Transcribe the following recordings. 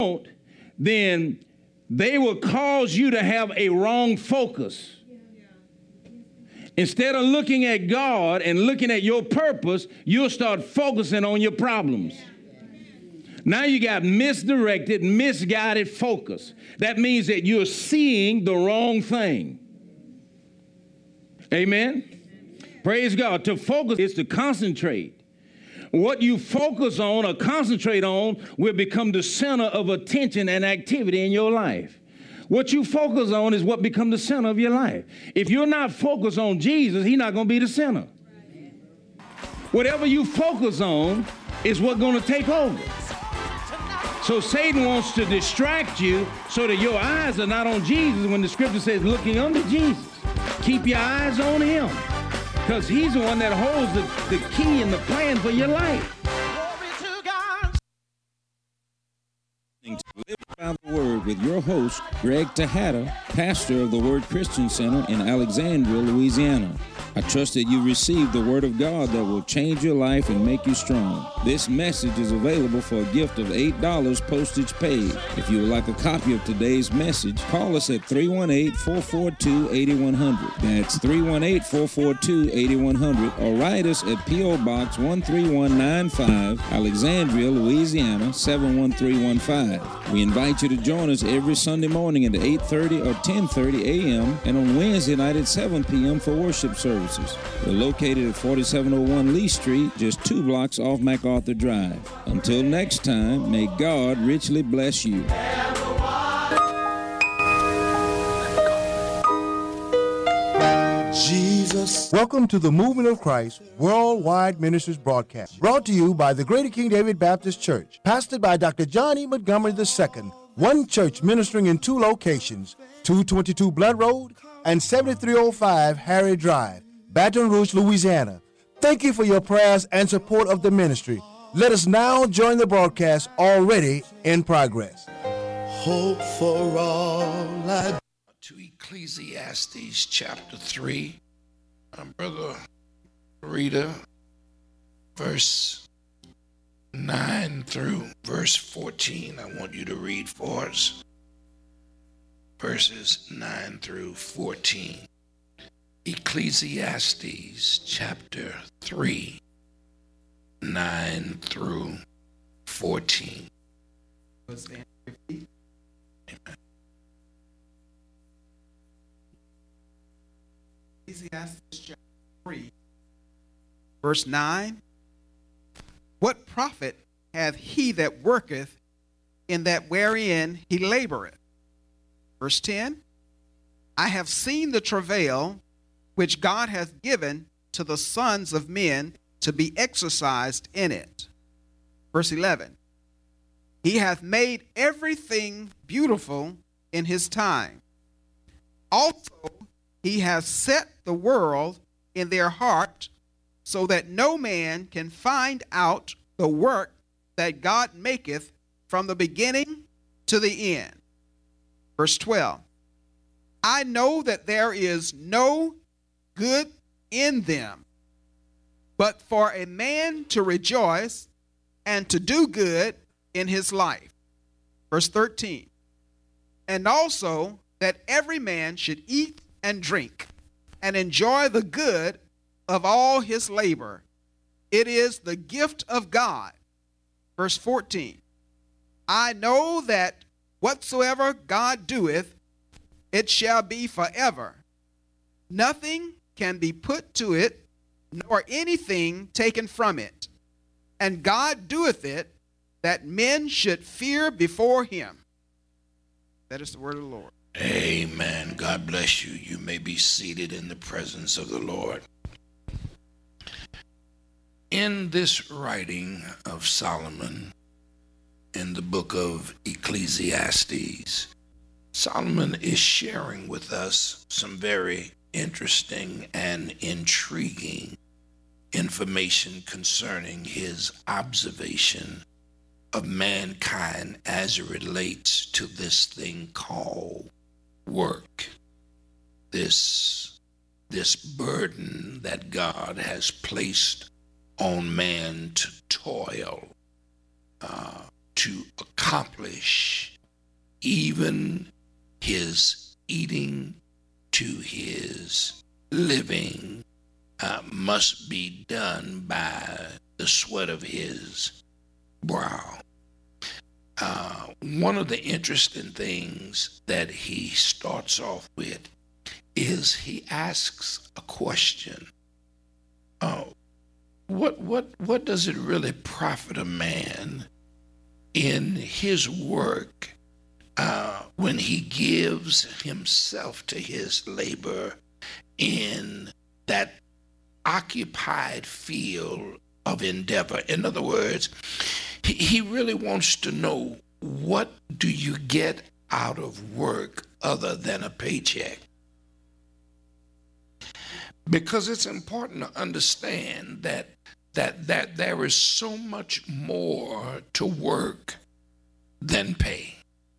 don't, then they will cause you to have a wrong focus. Instead of looking at God and looking at your purpose, you'll start focusing on your problems. Now you got misdirected, misguided focus. That means that you're seeing the wrong thing. Amen? Praise God. To focus is to concentrate. What you focus on or concentrate on will become the center of attention and activity in your life. What you focus on is what becomes the center of your life. If you're not focused on Jesus, he's not going to be the center. Whatever you focus on is what's going to take over. So Satan wants to distract you so that your eyes are not on Jesus when the scripture says looking unto Jesus. Keep your eyes on him because he's the one that holds the key and the plan for your life. Live by the Word with your host, Greg Tejada, pastor of the Word Christian Center in Alexandria, Louisiana. I trust that you received the Word of God that will change your life and make you strong. This message is available for a gift of $8 postage paid. If you would like a copy of today's message, call us at 318-442-8100. That's 318-442-8100 or write us at P.O. Box 13195, Alexandria, Louisiana 71315. We invite you to join us every Sunday morning at 8:30 or 10:30 a.m. and on Wednesday night at 7 p.m. for worship services. We're located at 4701 Lee Street, just 2 blocks off MacArthur Drive. Until next time, may God richly bless you. Jesus. Welcome to the Movement of Christ Worldwide Ministries broadcast, brought to you by the Greater King David Baptist Church, pastored by Dr. John E. Montgomery II, one church ministering in 2 locations, 222 Blood Road and 7305 Harry Drive, Baton Rouge, Louisiana. Thank you for your prayers and support of the ministry. Let us now join the broadcast already in progress. Hope for all. To Ecclesiastes chapter 3, Brother Rita, verse 9 through verse 14. I want you to read for us verses 9 through 14. Ecclesiastes chapter 3, 9 through 14. Amen. Ecclesiastes chapter 3, verse 9. What profit hath he that worketh in that wherein he laboreth? Verse 10. I have seen the travail which God hath given to the sons of men to be exercised in it. Verse 11. He hath made everything beautiful in his time. Also, he has set the world in their heart so that no man can find out the work that God maketh from the beginning to the end. Verse 12. I know that there is no good in them, but for a man to rejoice and to do good in his life. Verse 13. And also that every man should eat and drink and enjoy the good of all his labor. It is the gift of God. Verse 14. I know that whatsoever God doeth, it shall be forever. Nothing can be put to it, nor anything taken from it. And God doeth it, that men should fear before him. That is the word of the Lord. Amen. God bless you. You may be seated in the presence of the Lord. In this writing of Solomon, in the book of Ecclesiastes, Solomon is sharing with us some very interesting and intriguing information concerning his observation of mankind as it relates to this thing called work, this burden that God has placed on man to toil, to accomplish, even his eating to his living must be done by the sweat of his brow. One of the interesting things that he starts off with is he asks a question. What does it really profit a man in his work when he gives himself to his labor in that occupied field of endeavor? In other words, he really wants to know, what do you get out of work other than a paycheck? Because it's important to understand that there is so much more to work than pay.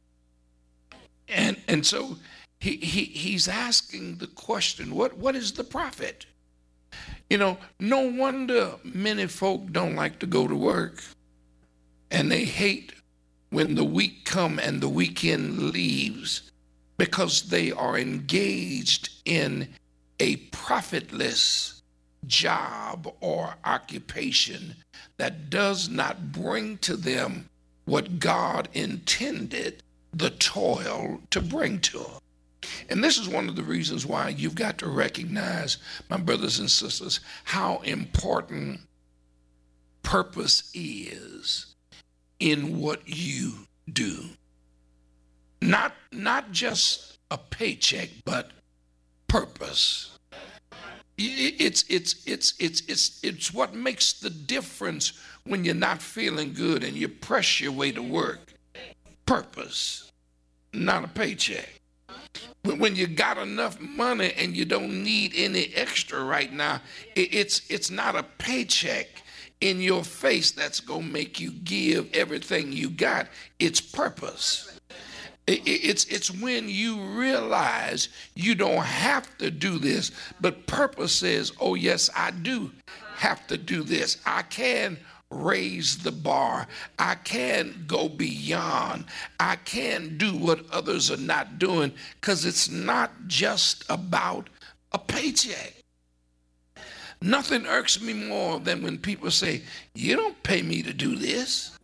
And so he's asking the question, what is the profit? You know, no wonder many folk don't like to go to work, and they hate when the week come and the weekend leaves, because they are engaged in a profitless job or occupation that does not bring to them what God intended the toil to bring to them. And this is one of the reasons why you've got to recognize, my brothers and sisters, how important purpose is in what you do. Not just a paycheck, but purpose. It's what makes the difference when you're not feeling good and you press your way to work. Purpose, not a paycheck. When you got enough money and you don't need any extra right now, it's not a paycheck in your face that's gonna make you give everything you got. It's purpose. It's when you realize you don't have to do this, but purpose says, oh yes, I do have to do this. I can raise the bar. I can go beyond. I can do what others are not doing, because it's not just about a paycheck. Nothing irks me more than when people say, you don't pay me to do this.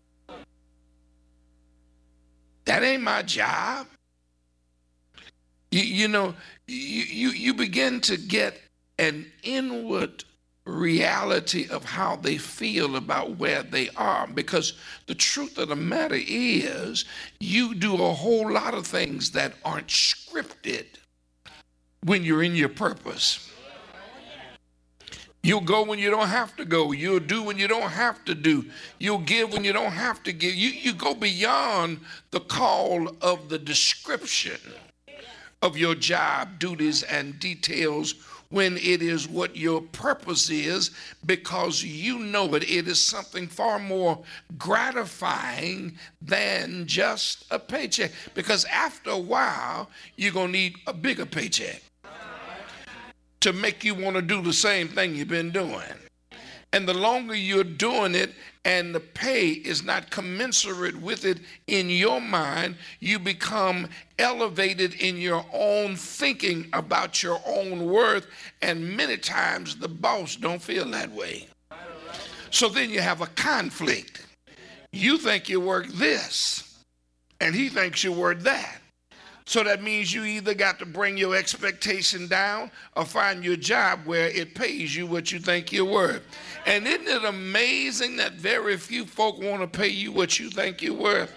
That ain't my job. You begin to get an inward reality of how they feel about where they are, because the truth of the matter is, you do a whole lot of things that aren't scripted when you're in your purpose. You'll go when you don't have to go. You'll do when you don't have to do. You'll give when you don't have to give. You go beyond the call of the description of your job duties and details when it is what your purpose is, because you know it is something far more gratifying than just a paycheck. Because after a while, you're going to need a bigger paycheck to make you want to do the same thing you've been doing. And the longer you're doing it and the pay is not commensurate with it in your mind, you become elevated in your own thinking about your own worth, and many times the boss don't feel that way. So then you have a conflict. You think you're worth this, and he thinks you're worth that. So that means you either got to bring your expectation down or find your job where it pays you what you think you're worth. And isn't it amazing that very few folk want to pay you what you think you're worth?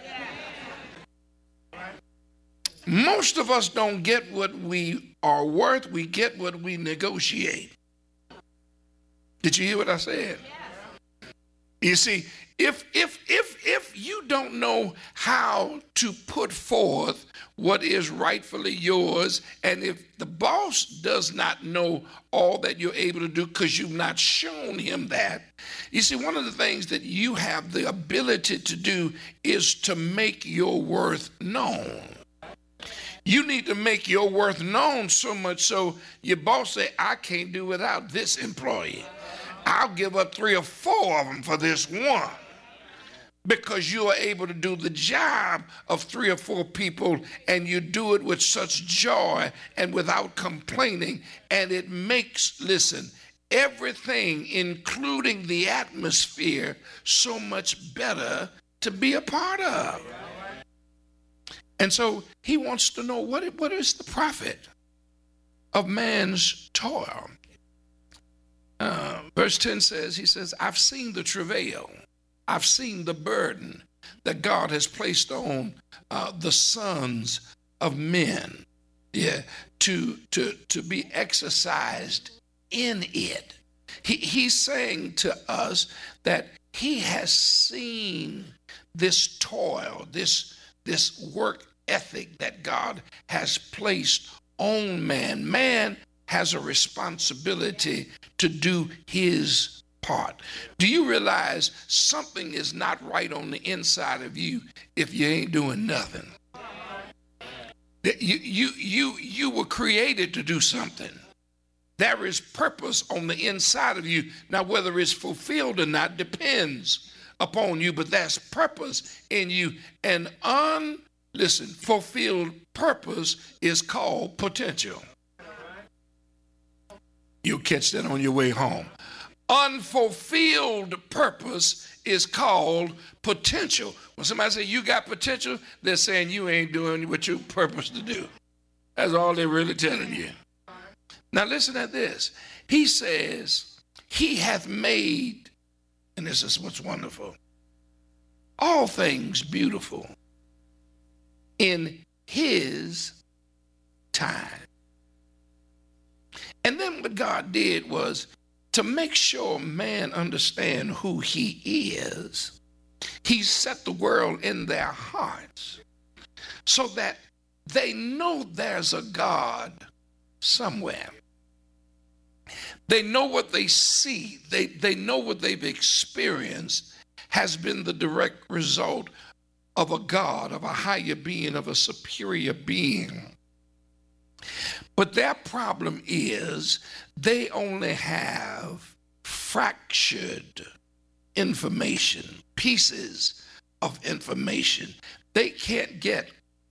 Most of us don't get what we are worth. We get what we negotiate. Did you hear what I said? You see, if you don't know how to put forth what is rightfully yours, and if the boss does not know all that you're able to do because you've not shown him that, you see, one of the things that you have the ability to do is to make your worth known. You need to make your worth known so much so your boss say, I can't do without this employee. I'll give up 3 or 4 of them for this one. because you are able to do the job of 3 or 4 people, and you do it with such joy and without complaining. And it makes, listen, everything, including the atmosphere, so much better to be a part of. And so he wants to know what is the profit of man's toil. Verse 10 says, he says, I've seen the travail, I've seen the burden that God has placed on the sons of men, to be exercised in it. He's saying to us that he has seen this toil, this work ethic that God has placed on man. Man has a responsibility to do his part. Do you realize something is not right on the inside of you if you ain't doing nothing? You were created to do something. There is purpose on the inside of you. Now, whether it's fulfilled or not depends upon you, but there's purpose in you. And fulfilled purpose is called potential. You'll catch that on your way home. Unfulfilled purpose is called potential. When somebody says you got potential, they're saying you ain't doing what you're purposed to do. That's all they're really telling you. Now listen at this. He says, he hath made, and this is what's wonderful, all things beautiful in his time. And then what God did was to make sure man understand who he is. He set the world in their hearts so that they know there's a God somewhere. They know what they see. They know what they've experienced has been the direct result of a God, of a higher being, of a superior being. But their problem is they only have fractured information, pieces of information. They can't get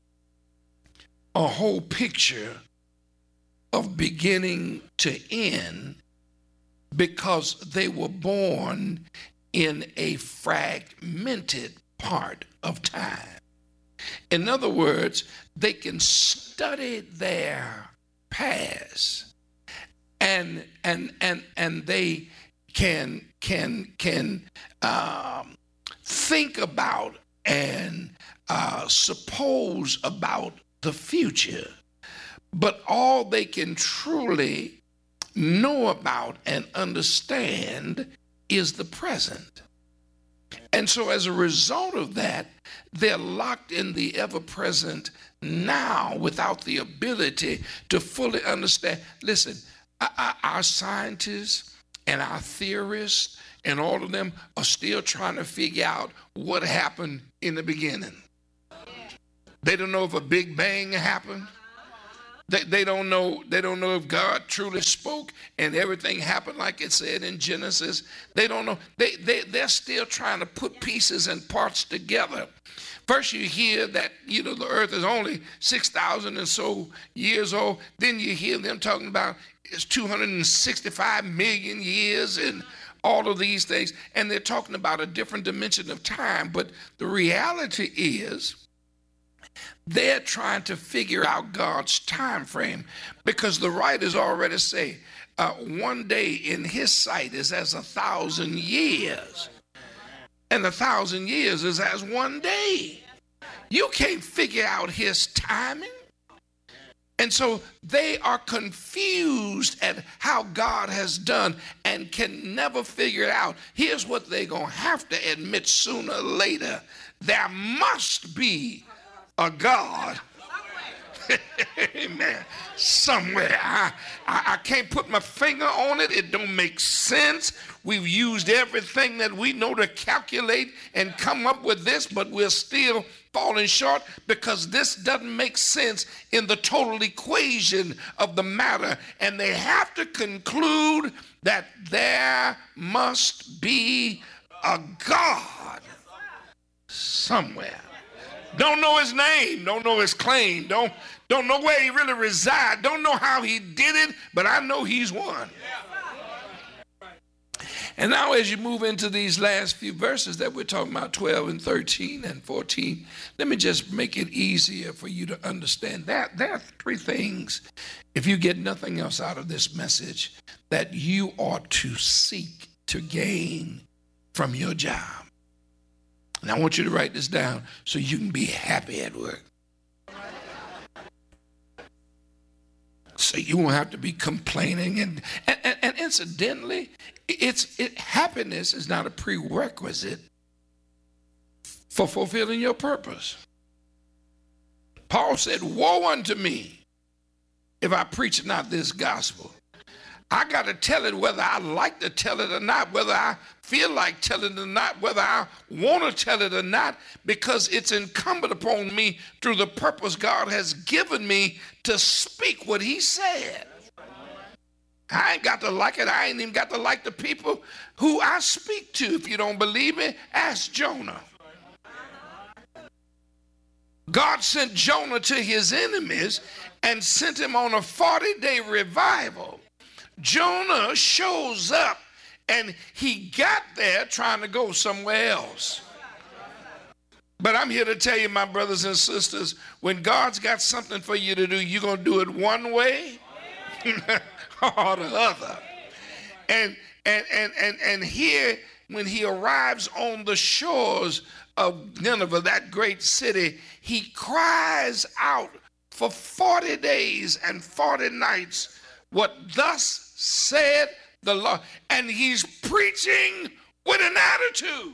a whole picture of beginning to end because they were born in a fragmented part of time. In other words, they can study their past and they can think about and suppose about the future, but all they can truly know about and understand is the present. And so as a result of that, they're locked in the ever-present now without the ability to fully understand. Listen, our scientists and our theorists and all of them are still trying to figure out what happened in the beginning. They don't know if a Big Bang happened. They don't know if God truly spoke and everything happened like it said in Genesis. They don't know. They're still trying to put pieces and parts together. First you hear that, the earth is only 6,000 and so years old. Then you hear them talking about it's 265 million years and all of these things. And they're talking about a different dimension of time. But the reality is, they're trying to figure out God's time frame because the writers already say one day in his sight is as 1,000 years, and 1,000 years is as one day. You can't figure out his timing. And so they are confused at how God has done and can never figure it out. Here's what they're going to have to admit sooner or later. There must be a God. Amen. Somewhere. I can't put my finger on it. It don't make sense. We've used everything that we know to calculate and come up with this, but we're still falling short because this doesn't make sense in the total equation of the matter. And they have to conclude that there must be a God somewhere. Don't know his name, don't know his claim, don't know where he really resides, don't know how he did it, but I know he's won. And now as you move into these last few verses that we're talking about, 12 and 13 and 14, let me just make it easier for you to understand that there are three things, if you get nothing else out of this message, that you ought to seek to gain from your job. And I want you to write this down so you can be happy at work. So you won't have to be complaining. And incidentally, happiness is not a prerequisite for fulfilling your purpose. Paul said, woe unto me if I preach not this gospel. I got to tell it whether I like to tell it or not, whether I feel like telling it or not, whether I want to tell it or not, because it's incumbent upon me through the purpose God has given me to speak what he said. I ain't got to like it. I ain't even got to like the people who I speak to. If you don't believe me, ask Jonah. God sent Jonah to his enemies and sent him on a 40-day revival. Jonah shows up and he got there trying to go somewhere else. But I'm here to tell you, my brothers and sisters, when God's got something for you to do, you're going to do it one way or the other. And here, when he arrives on the shores of Nineveh, that great city, he cries out for 40 days and 40 nights, what thus said the Lord. And he's preaching with an attitude.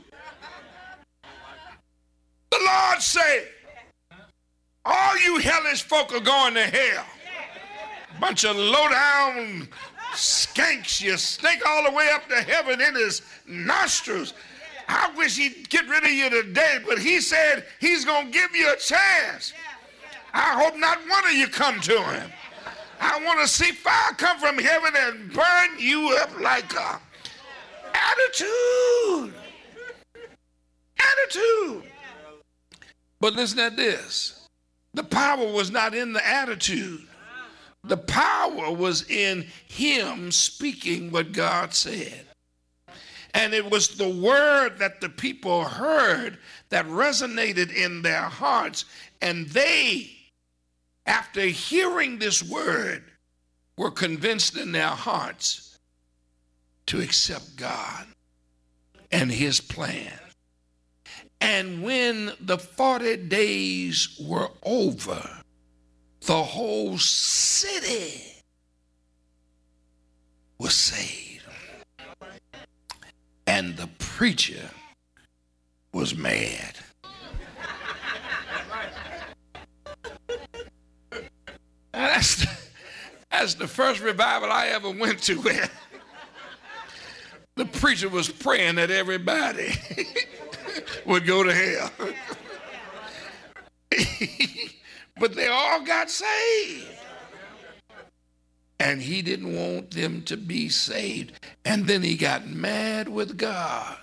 The Lord said, all you hellish folk are going to hell. Bunch of low-down skanks. You stink all the way up to heaven in his nostrils. I wish he'd get rid of you today, but he said he's going to give you a chance. I hope not one of you come to him. I want to see fire come from heaven and burn you up like a attitude. Attitude. But listen at this. The power was not in the attitude. The power was in him speaking what God said. And it was the word that the people heard that resonated in their hearts. And they, after hearing this word, were convinced in their hearts to accept God and his plan. And when the 40 days were over, the whole city was saved. And the preacher was mad. That's the first revival I ever went to where the preacher was praying that everybody would go to hell. But they all got saved. And he didn't want them to be saved. And then he got mad with God.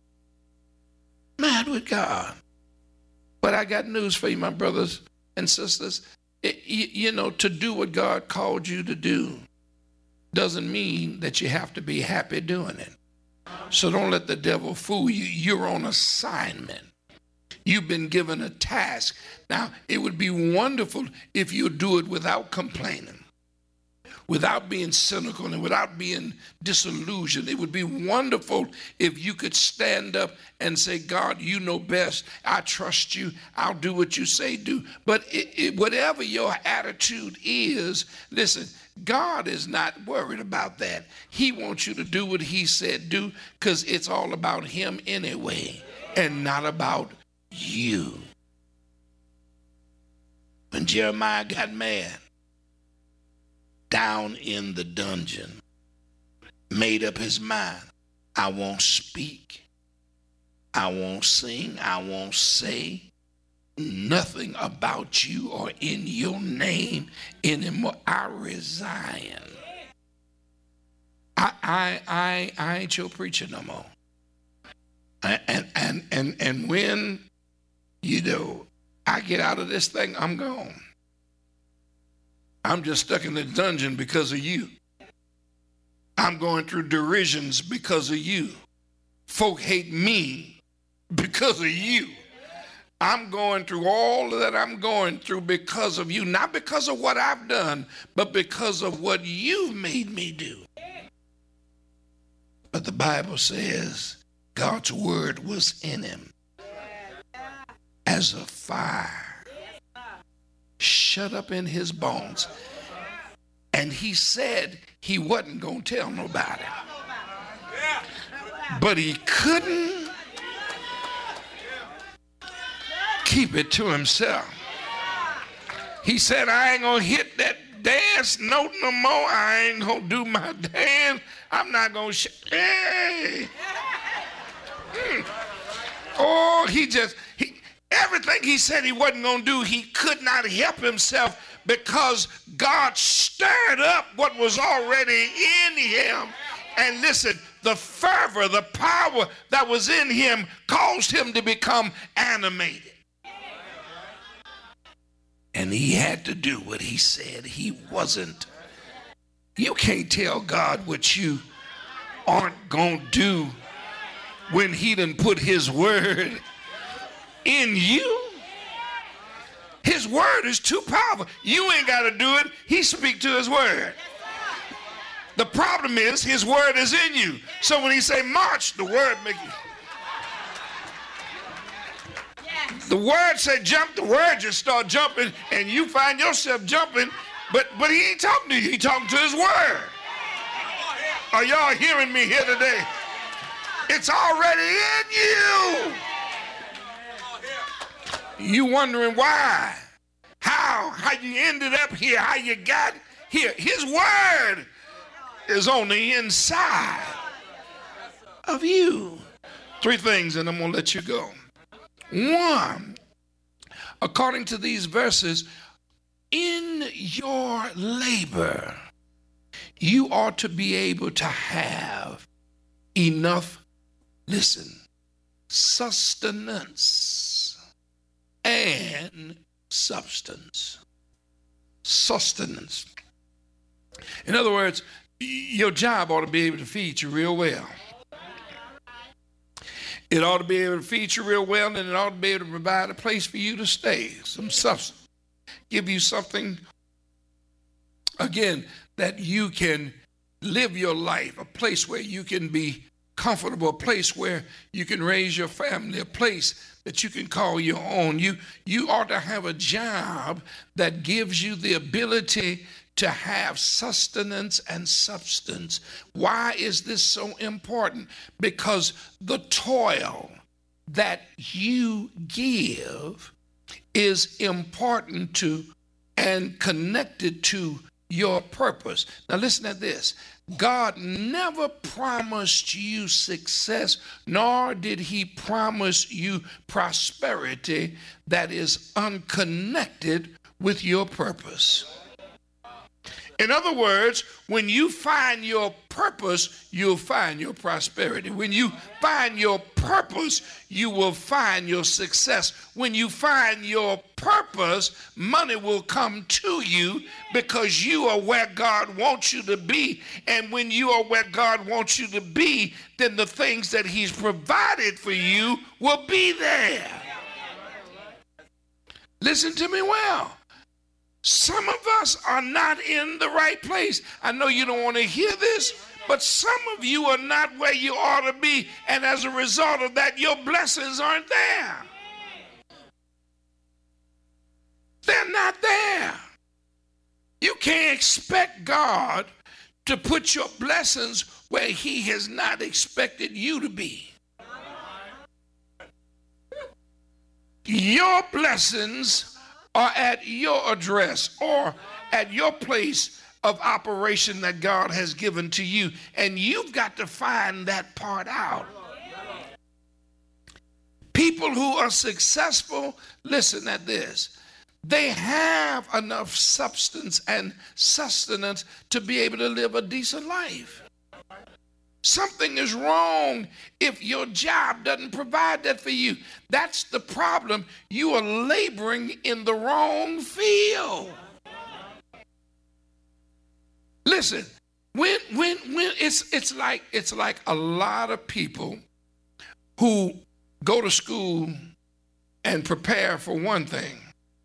Mad with God. But I got news for you, my brothers and sisters. To do what God called you to do doesn't mean that you have to be happy doing it. So don't let the devil fool you. You're on assignment. You've been given a task. Now, it would be wonderful if you do it without complaining, without being cynical, and without being disillusioned. It would be wonderful if you could stand up and say, God, you know best. I trust you. I'll do what you say do. But whatever your attitude is, listen, God is not worried about that. He wants you to do what he said do, because it's all about him anyway, and not about you. When Jeremiah got mad, down in the dungeon, made up his mind, I won't speak, I won't sing, I won't say nothing about you or in your name anymore. I resign. I ain't your preacher no more. And when You know, I get out of this thing, I'm gone. I'm just stuck in the dungeon because of you. I'm going through derisions because of you. Folk hate me because of you. I'm going through all that I'm going through because of you, not because of what I've done, but because of what you've made me do. But the Bible says God's word was in him as a fire shut up in his bones. And he said he wasn't going to tell nobody. But he couldn't keep it to himself. He said, I ain't gonna hit that dance note no more. I ain't gonna do my dance. I'm not gonna hey. Oh, everything he said he wasn't gonna do, he could not help himself, because God stirred up what was already in him. And listen, the fervor, the power that was in him caused him to become animated. And he had to do what he said he wasn't. You can't tell God what you aren't going to do when he done put his word in you. His word is too powerful. You ain't got to do it. He speak to his word. The problem is his word is in you. So when he say march, the word make you. The word said jump, the word just start jumping, and you find yourself jumping, but he ain't talking to you, he talking to his word. Are y'all hearing me here today? It's already in you. You wondering why, how you ended up here, how you got here. His word is on the inside of you. 3 things, and I'm gonna let you go. 1, according to these verses, in your labor, you ought to be able to have enough, listen, sustenance and substance. Sustenance. In other words, your job ought to be able to feed you real well. It ought to be able to feed you real well, and it ought to be able to provide a place for you to stay, some substance. Give you something, again, that you can live your life, a place where you can be comfortable, a place where you can raise your family, a place that you can call your own. You ought to have a job that gives you the ability to have sustenance and substance. Why is this so important? Because the toil that you give is important to and connected to your purpose. Now listen to this. God never promised you success, nor did he promise you prosperity that is unconnected with your purpose. In other words, when you find your purpose, you'll find your prosperity. When you find your purpose, you will find your success. When you find your purpose, money will come to you because you are where God wants you to be. And when you are where God wants you to be, then the things that he's provided for you will be there. Listen to me well. Some of us are not in the right place. I know you don't want to hear this, but some of you are not where you ought to be, and as a result of that, your blessings aren't there. They're not there. You can't expect God to put your blessings where he has not expected you to be. Your blessings are at your address or at your place of operation that God has given to you. And you've got to find that part out. People who are successful, listen at this. They have enough substance and sustenance to be able to live a decent life. Something is wrong if your job doesn't provide that for you. That's the problem. You are laboring in the wrong field. Listen, when it's like a lot of people who go to school and prepare for one thing,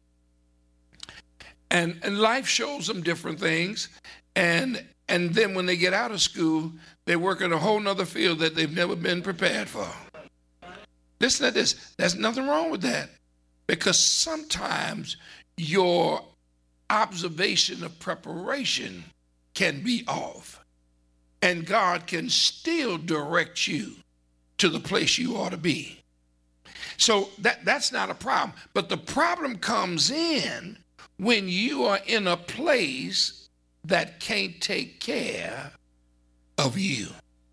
and life shows them different things, and then when they get out of school, they work in a whole nother field that they've never been prepared for. Listen to this. There's nothing wrong with that, because sometimes your observation of preparation can be off, and God can still direct you to the place you ought to be. So that's not a problem. But the problem comes in when you are in a place that can't take care of you.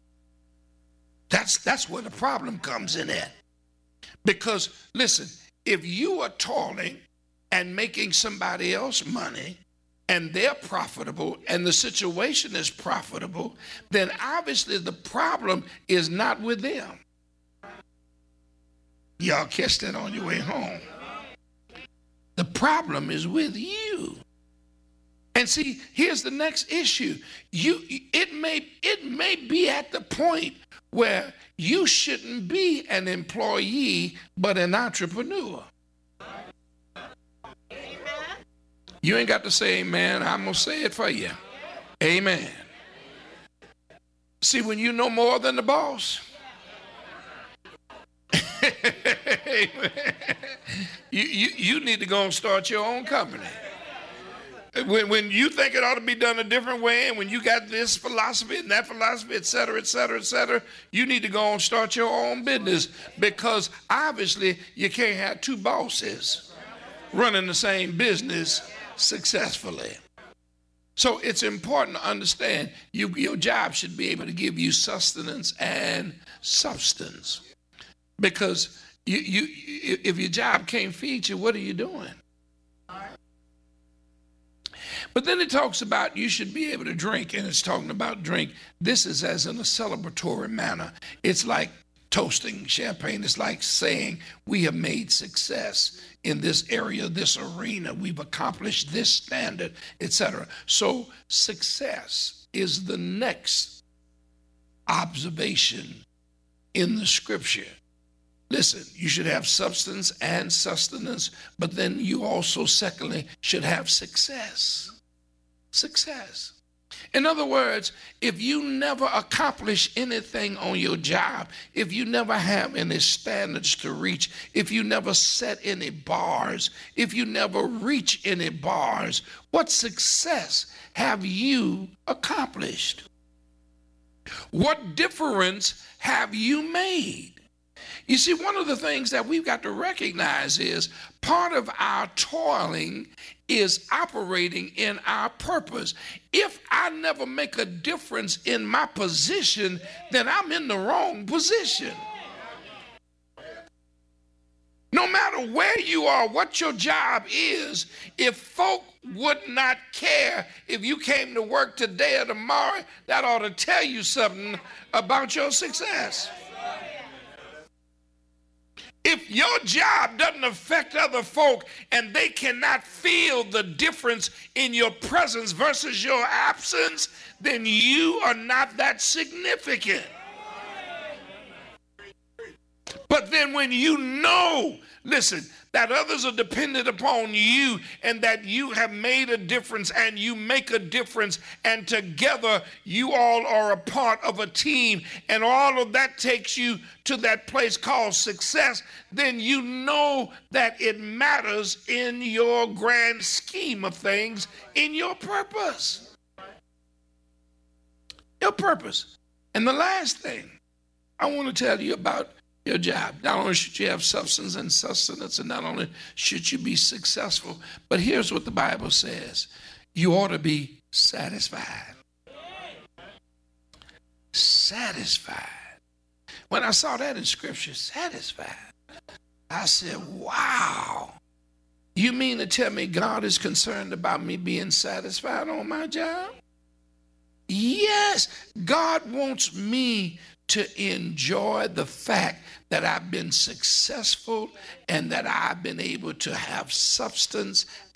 That's where the problem comes in at. Because listen, if you are toiling and making somebody else money, and they're profitable, and the situation is profitable, then obviously the problem is not with them. Y'all catch that on your way home. The problem is with you. And see, here's the next issue. It may be at the point where you shouldn't be an employee, but an entrepreneur. You ain't got to say amen. I'm going to say it for you. Amen. See, when you know more than the boss, you need to go and start your own company. When you think it ought to be done a different way, and when you got this philosophy and that philosophy, et cetera, et cetera, et cetera, you need to go and start your own business, because obviously you can't have two bosses running the same business successfully. So it's important to understand your job should be able to give you sustenance and substance. Because if your job can't feed you, what are you doing? But then it talks about you should be able to drink, and it's talking about drink. This is as in a celebratory manner. It's like toasting champagne. It's like saying we have made success in this area, this arena. We've accomplished this standard, etc. So success is the next observation in the scripture. Listen, you should have substance and sustenance, but then you also, secondly, should have success. Success. In other words, if you never accomplish anything on your job, if you never have any standards to reach, if you never set any bars, if you never reach any bars, what success have you accomplished? What difference have you made? You see, one of the things that we've got to recognize is part of our toiling is operating in our purpose. If I never make a difference in my position, then I'm in the wrong position. No matter where you are, what your job is, if folk would not care if you came to work today or tomorrow, that ought to tell you something about your success. If your job doesn't affect other folk and they cannot feel the difference in your presence versus your absence, then you are not that significant. But then when you know, listen, that others are dependent upon you and that you have made a difference and you make a difference, and together you all are a part of a team, and all of that takes you to that place called success, then you know that it matters in your grand scheme of things, in your purpose. Your purpose. And the last thing I want to tell you about your job. Not only should you have substance and sustenance, and not only should you be successful, but here's what the Bible says. You ought to be satisfied. Satisfied. When I saw that in Scripture, satisfied, I said, wow. You mean to tell me God is concerned about me being satisfied on my job? Yes, God wants me to enjoy the fact that I've been successful and that I've been able to have substance